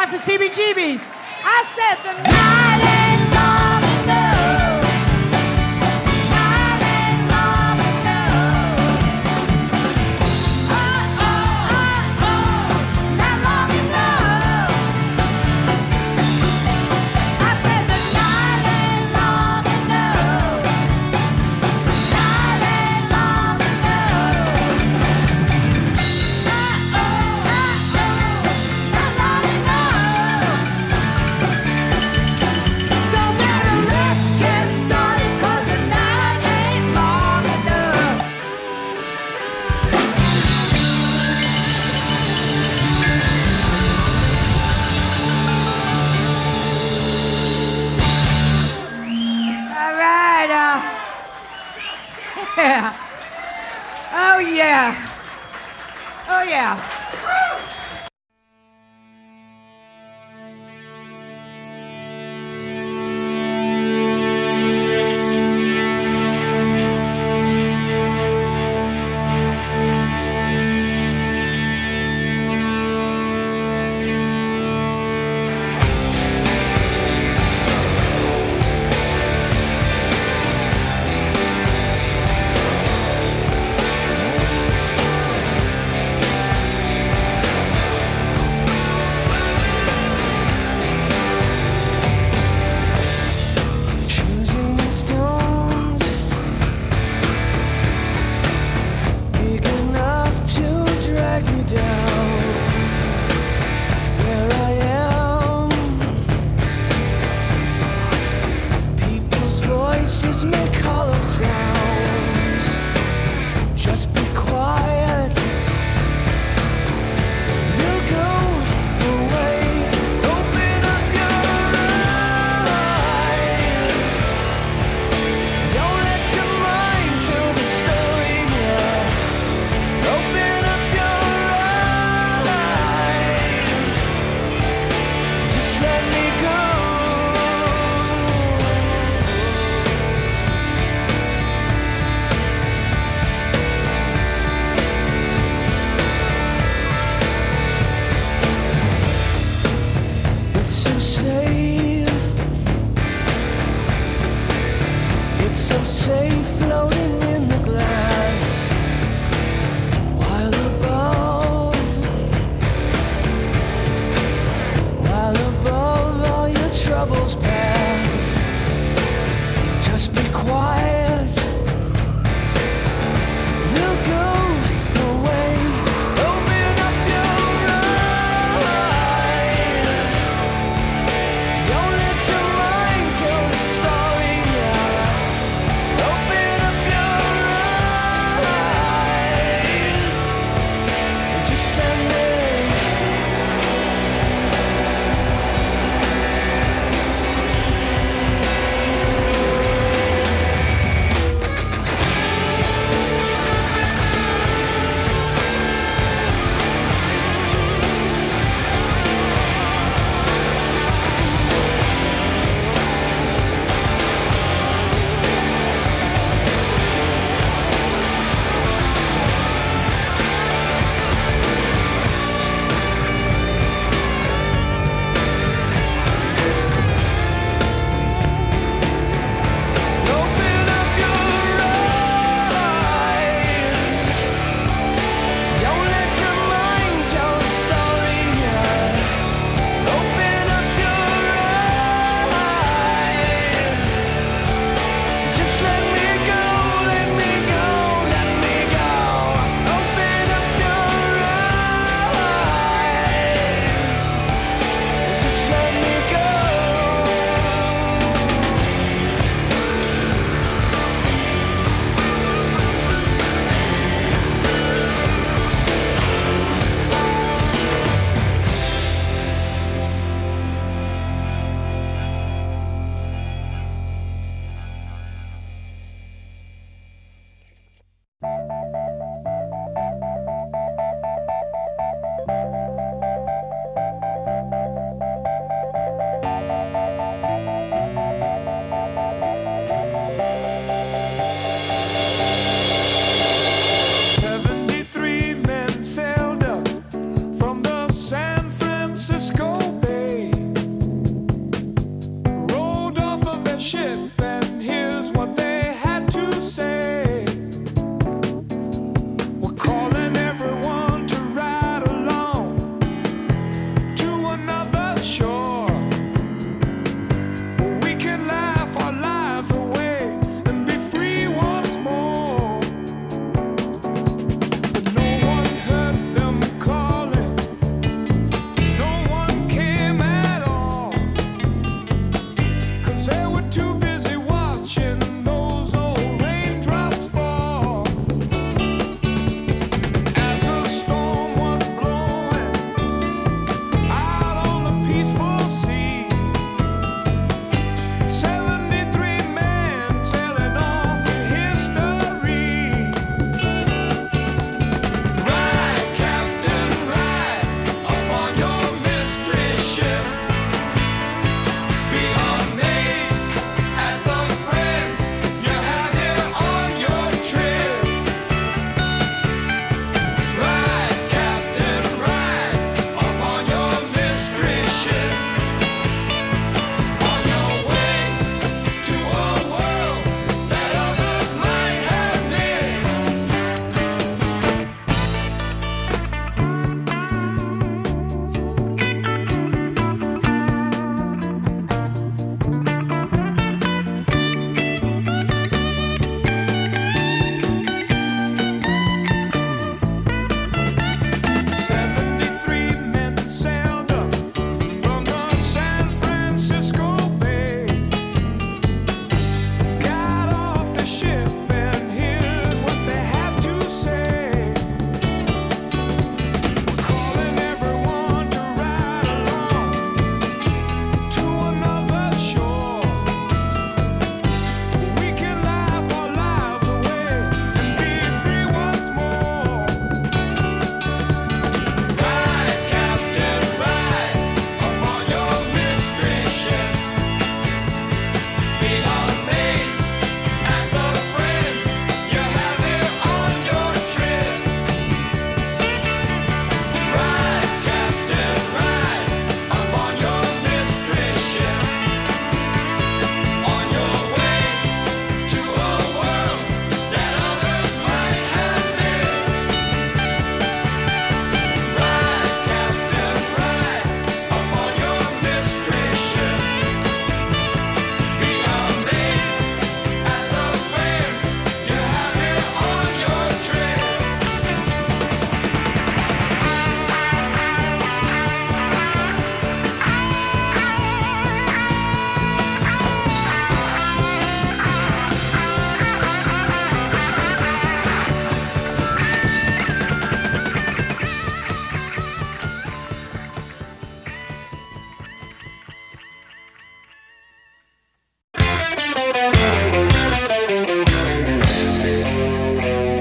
for CBGBs. I said the night ain't long enough. Night ain't long enough. Oh, not long enough. I said the night ain't long enough. Night ain't long enough. Not long enough. So better let's get started, 'cause the night ain't long enough. All right, yeah. Oh yeah. Oh yeah. Choosing stones big enough to drag me down where I am. People's voices make hollow sounds. Just be quiet. They'll go away. Open up your eyes. Don't let your mind tell the story. Open up your eyes.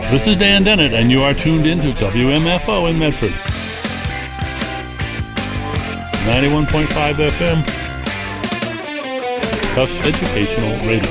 This is Dan Dennett, and you are tuned into WMFO in Medford. 91.5 FM. Tufts Educational Radio.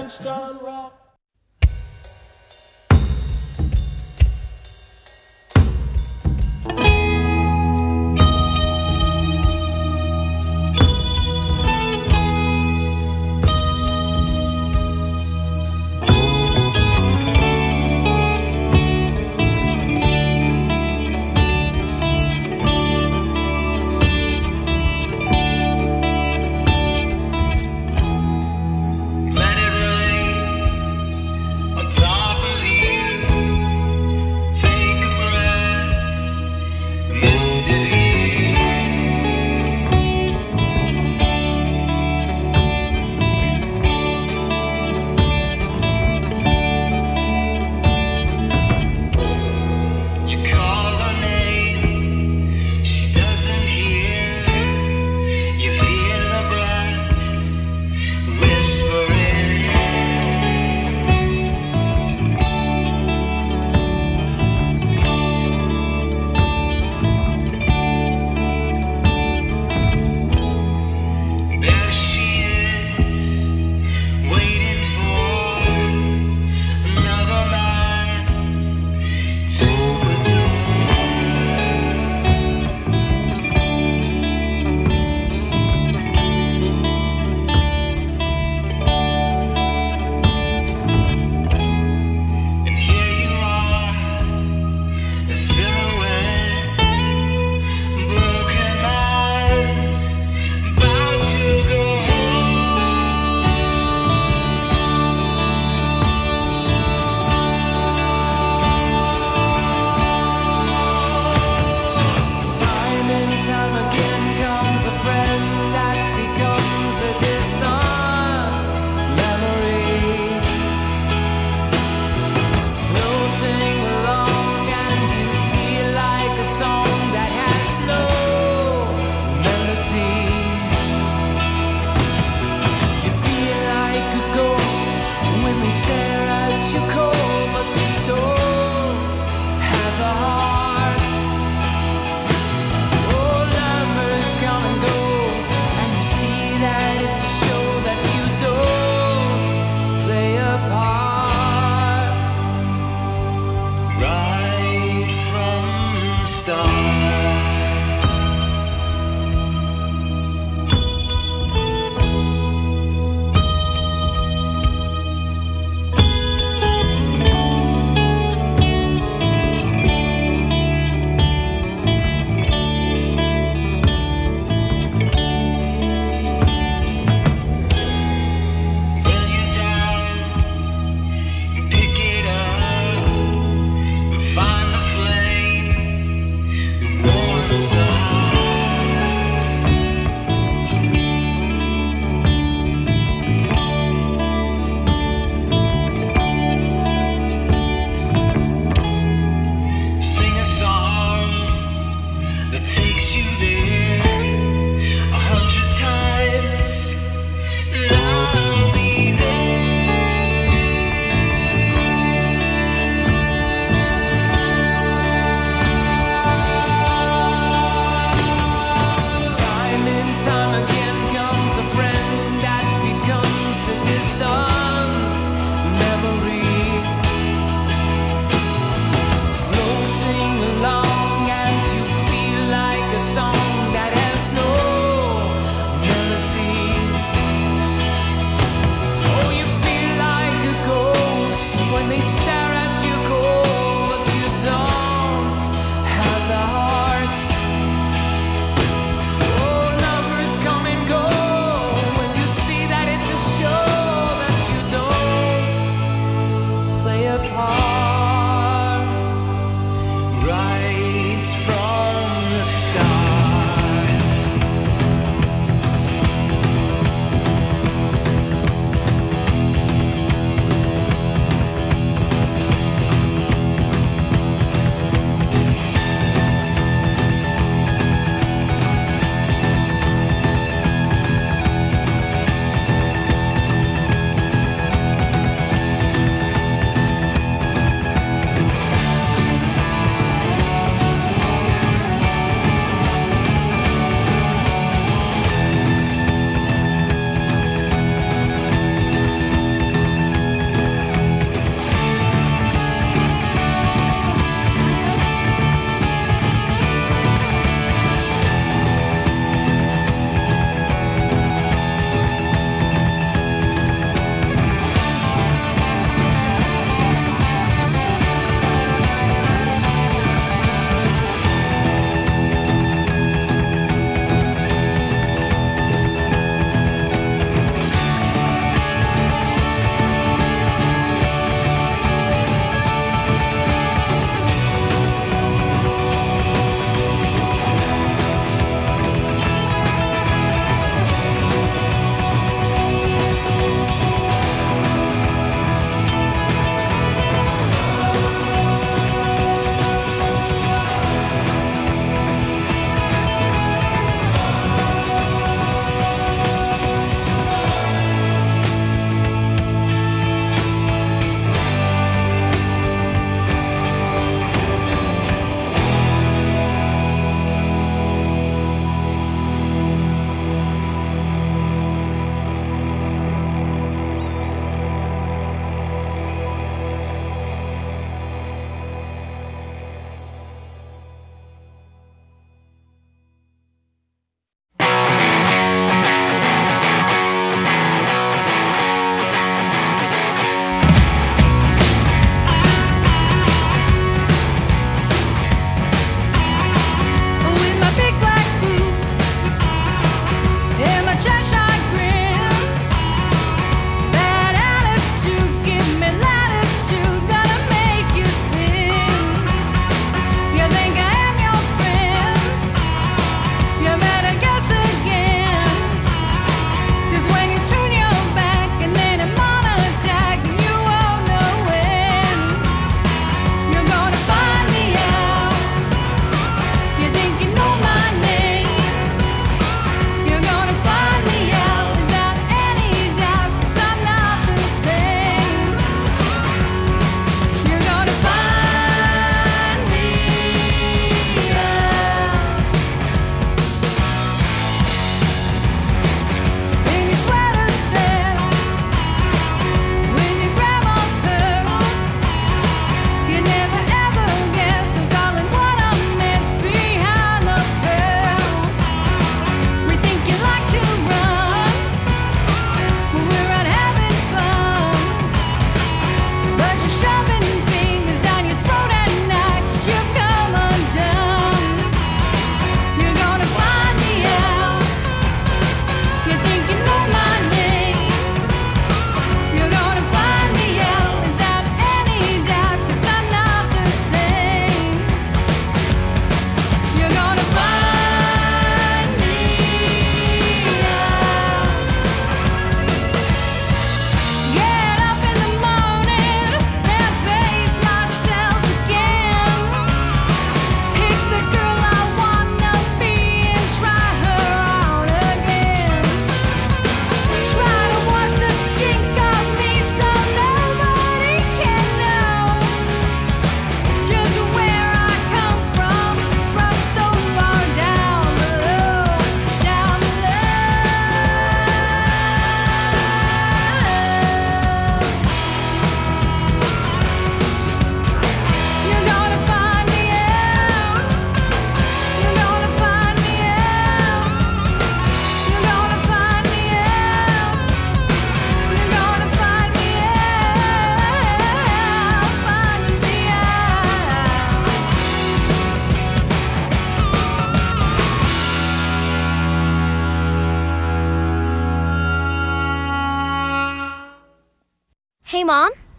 French gone rock. Let it rain.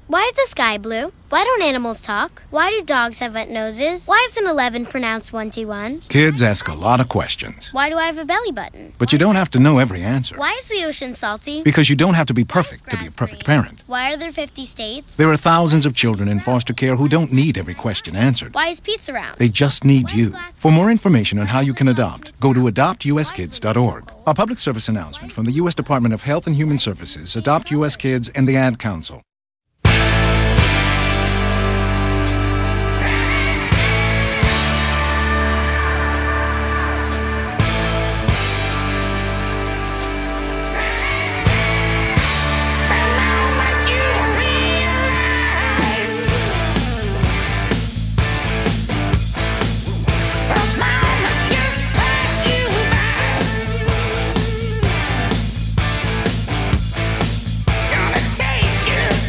Why is the sky blue? Why don't animals talk? Why do dogs have wet noses? Why is an 11 pronounced 21? Kids ask a lot of questions, Why do I have a belly button? but you don't have to know every answer. Why is the ocean salty? Because you don't have to be perfect to be a perfect parent. Why are there 50 states? There are thousands of children in foster care who don't need every question answered. Why is pizza round? They just need you. For more information on how you can adopt, go to adoptuskids.org. A public service announcement from the U.S. Department of Health and Human Services, Adopt U.S. Kids, and the Ad Council. Take you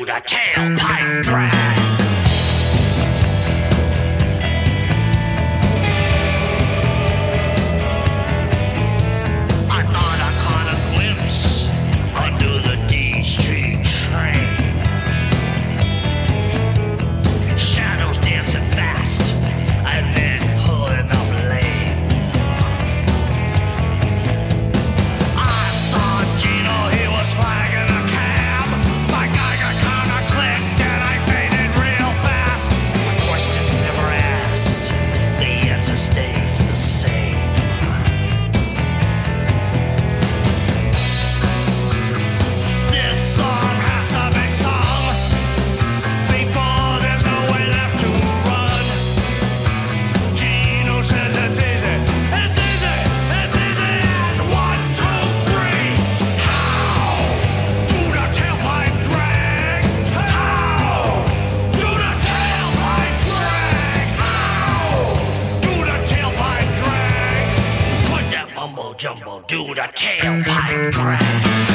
the tailpipe drag. I thought I caught a glimpse under the D Street train. Shadows dancing fast and then pulling up lane. I saw Gino, he was flagging a cab. My Geiger counter clicked and I faded real fast. My question's never asked, the answer stays the same. This song has to be sung before there's no way left to run. Gino says it's easy. It's easy. It's easy as 1, 2, 3. How do the tailpipe drag? How do the tailpipe drag? How do the tailpipe drag? Put that mumbo jumbo, do the tailpipe drag.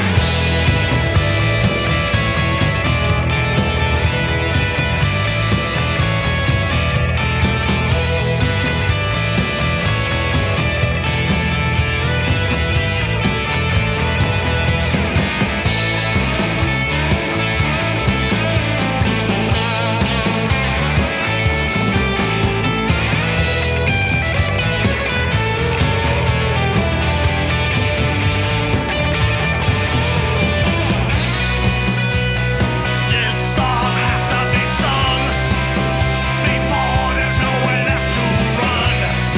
This song has to be sung before there's no way left to run.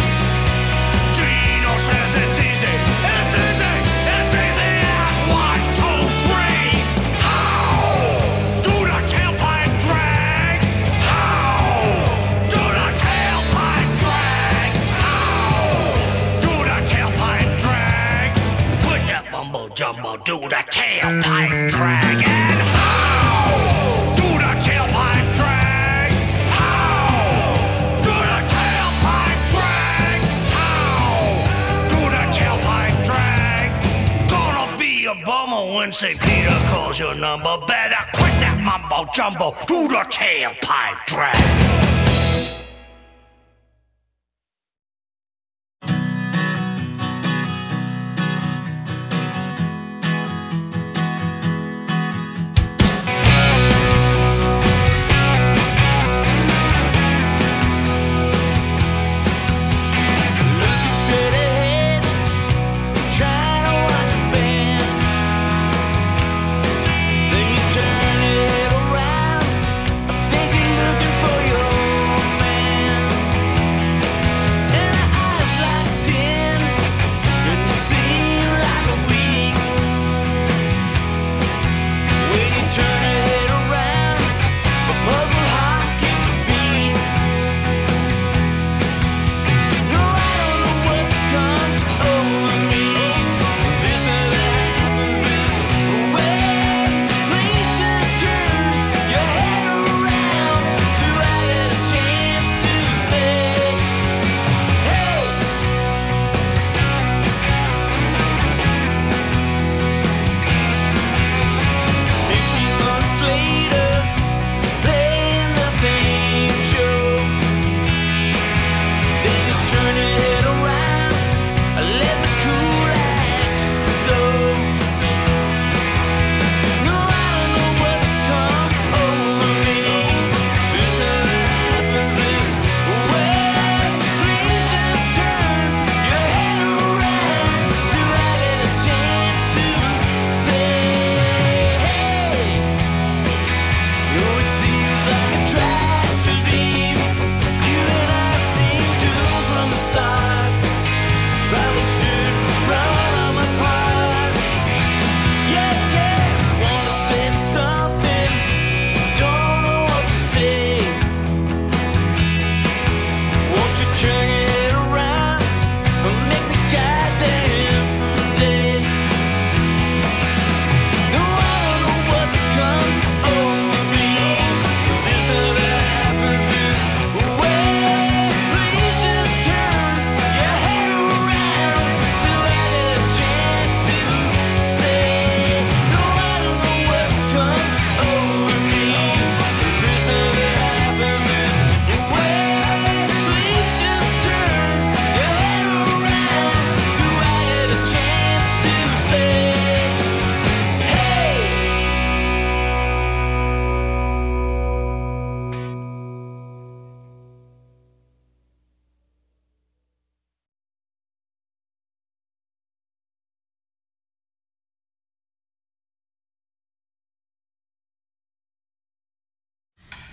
Gino says it's easy. It's easy. It's easy as 1, 2, 3. How do the tailpipe drag? How do the tailpipe drag? How do the tailpipe drag? Put that mumbo jumbo, do the tailpipe drag. And how do the tailpipe drag? How do the tailpipe drag? How do the tailpipe drag? Gonna be a bummer when St. Peter calls your number. Better quit that mumbo jumbo, do the tailpipe drag. Looking straight ahead, trying to watch a band. Then you turn your head around, I think you're looking for your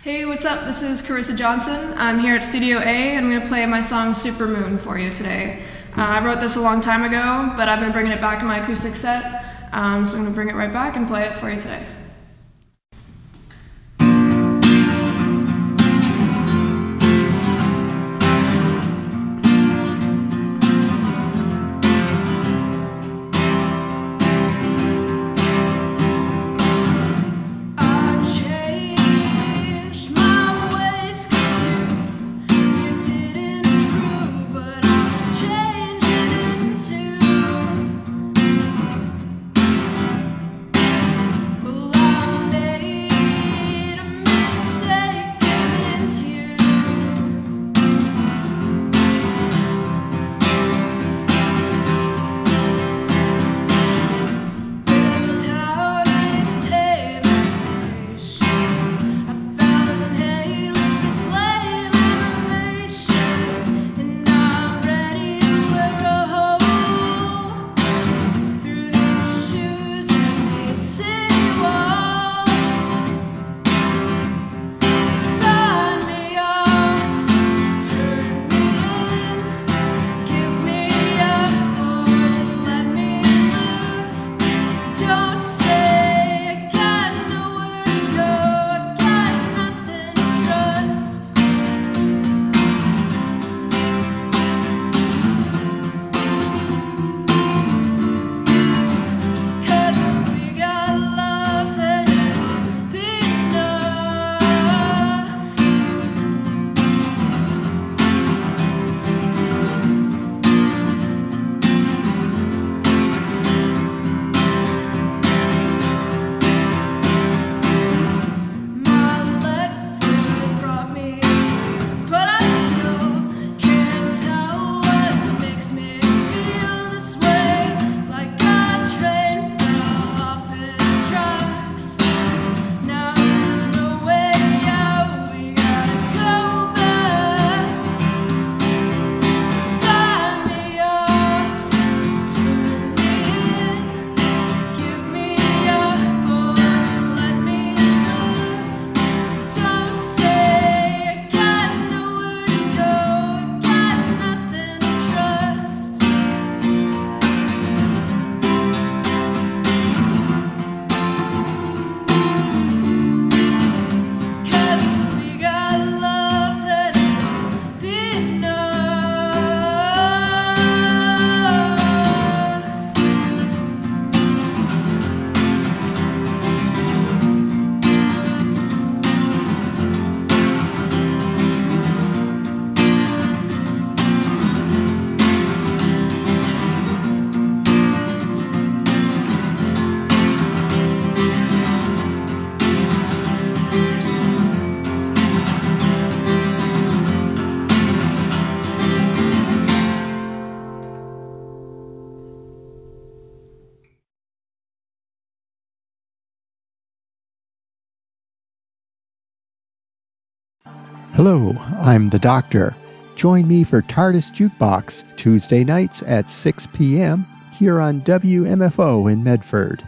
Hey, what's up? This is Carissa Johnson. I'm here at Studio A, and I'm going to play my song Supermoon for you today. I wrote this a long time ago, but I've been bringing it back in my acoustic set, so I'm going to bring it right back and play it for you today. Hello, I'm the Doctor. Join me for TARDIS Jukebox Tuesday nights at 6 p.m. here on WMFO in Medford.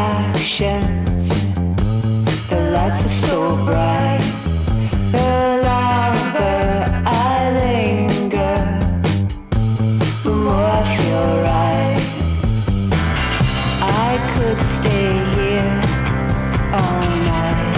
distractions. The lights are so bright. The longer I linger, the more I feel right. I could stay here all night,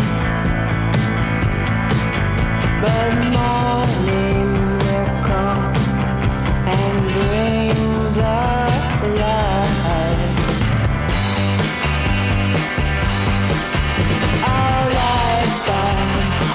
but morning will come and bring the light. Our lifetime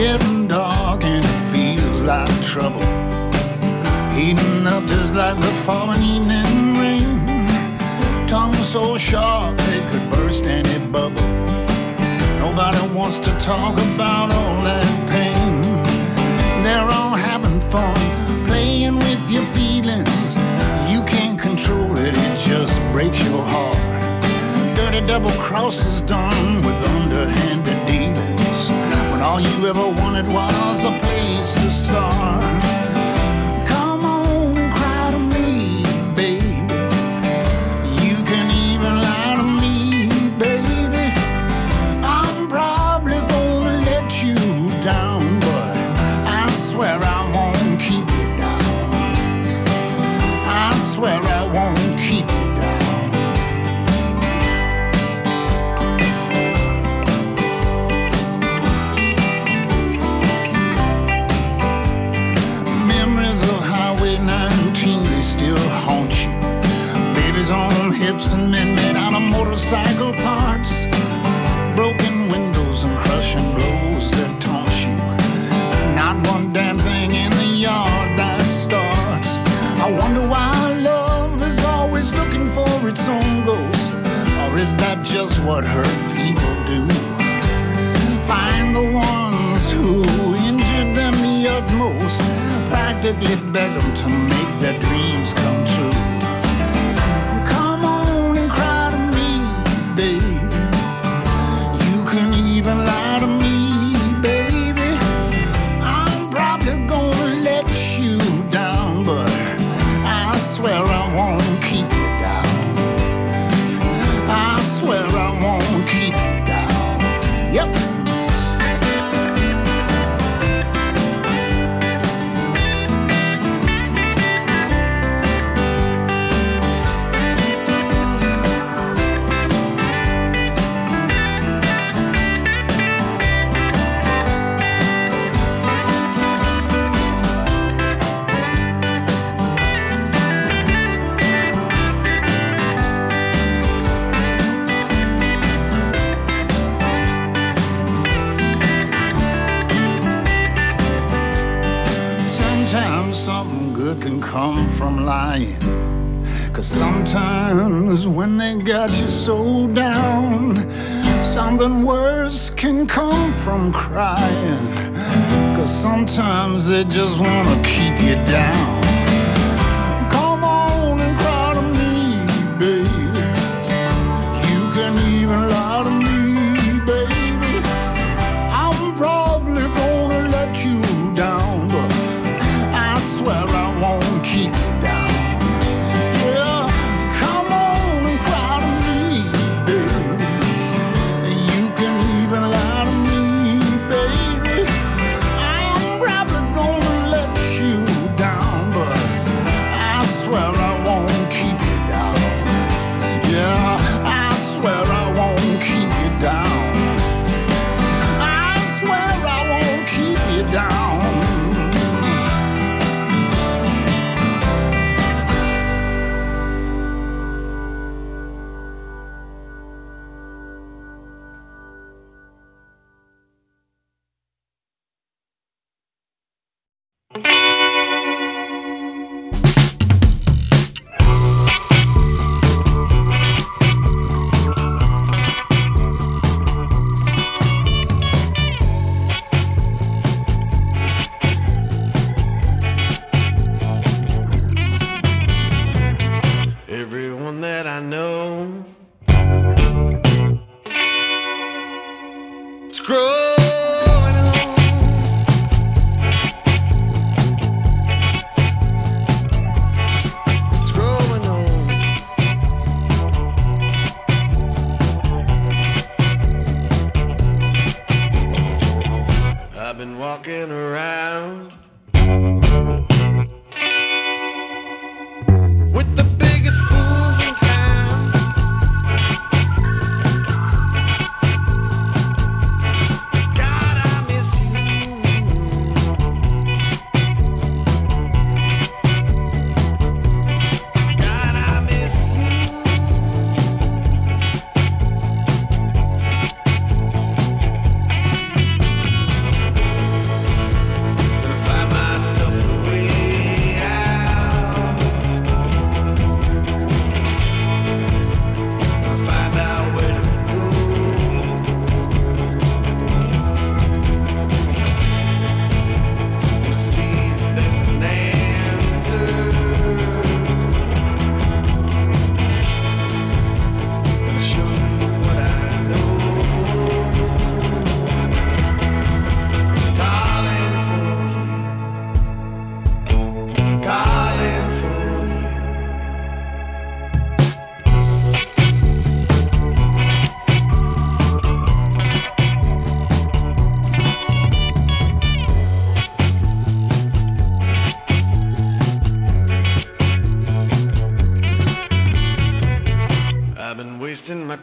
getting dark and it feels like trouble. Heating up just like the falling evening rain. Tongue so sharp they could burst any bubble. Nobody wants to talk about all that pain. They're all having fun, playing with your feelings. You can't control it, it just breaks your heart. Dirty double crosses done with underhanded dealings, when all you ever wanted was a place to start. Come on and cry to me, baby. You can even lie to me, baby. I'm probably gonna let you down, but I swear I won't keep you down. I swear I won't keep you down. Memories of Highway 19, they still haunt you. Babies on hips and men made out of motorcycle parts. Broken windows and crushing blows that taunt you. Not one damn thing in the yard that starts. I wonder why love is always looking for its own ghost. Or is that just what hurt people do? Find the ones who injured them the utmost, practically beg them to make their dreams come true. Come on and cry to me, baby. You can even lie to me, baby. I'm probably gonna let you down, but I swear I won't keep you down. I swear I won't keep you down. Yep. Sometimes something good can come from lying. 'Cause sometimes when they got you so down, something worse can come from crying. 'Cause sometimes they just wanna keep you down. Come on and cry to me, baby. You can even lie to me, baby. I'm probably gonna let you down, but I swear I won't keep you down. Yeah, come on and cry to me, baby. You can even lie to me, baby. I'm probably gonna let you down, but I swear I won't keep you down. Yeah, I swear I won't keep you down. I swear I won't keep you down. Everyone that I know is growing old. It's growing old. I've been walking around with the biggest fools in town. God, I miss you. God, I miss you.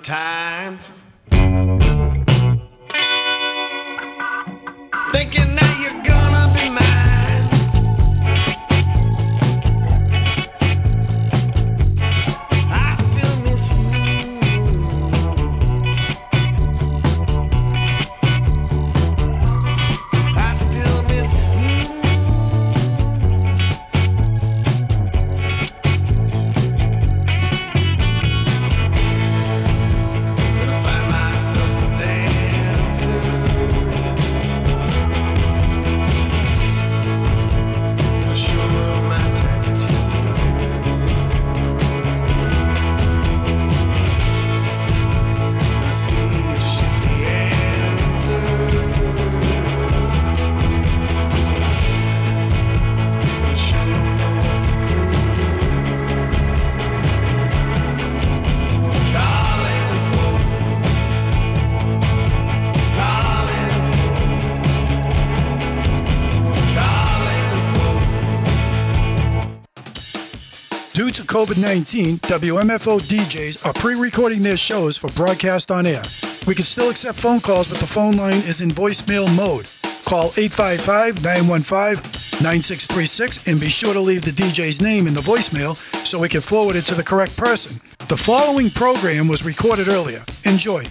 time. Thinking that you're gonna be mine. I still miss you. I still miss you. Gonna find myself a dancer. Gonna show her my tattoo. Gonna see if she's the answer. Gonna show her what to do. Darling, for Due to COVID-19, WMFO DJs are pre-recording their shows for broadcast on air. We can still accept phone calls, but the phone line is in voicemail mode. Call 855-915-9636 and be sure to leave the DJ's name in the voicemail so we can forward it to the correct person. The following program was recorded earlier. Enjoy.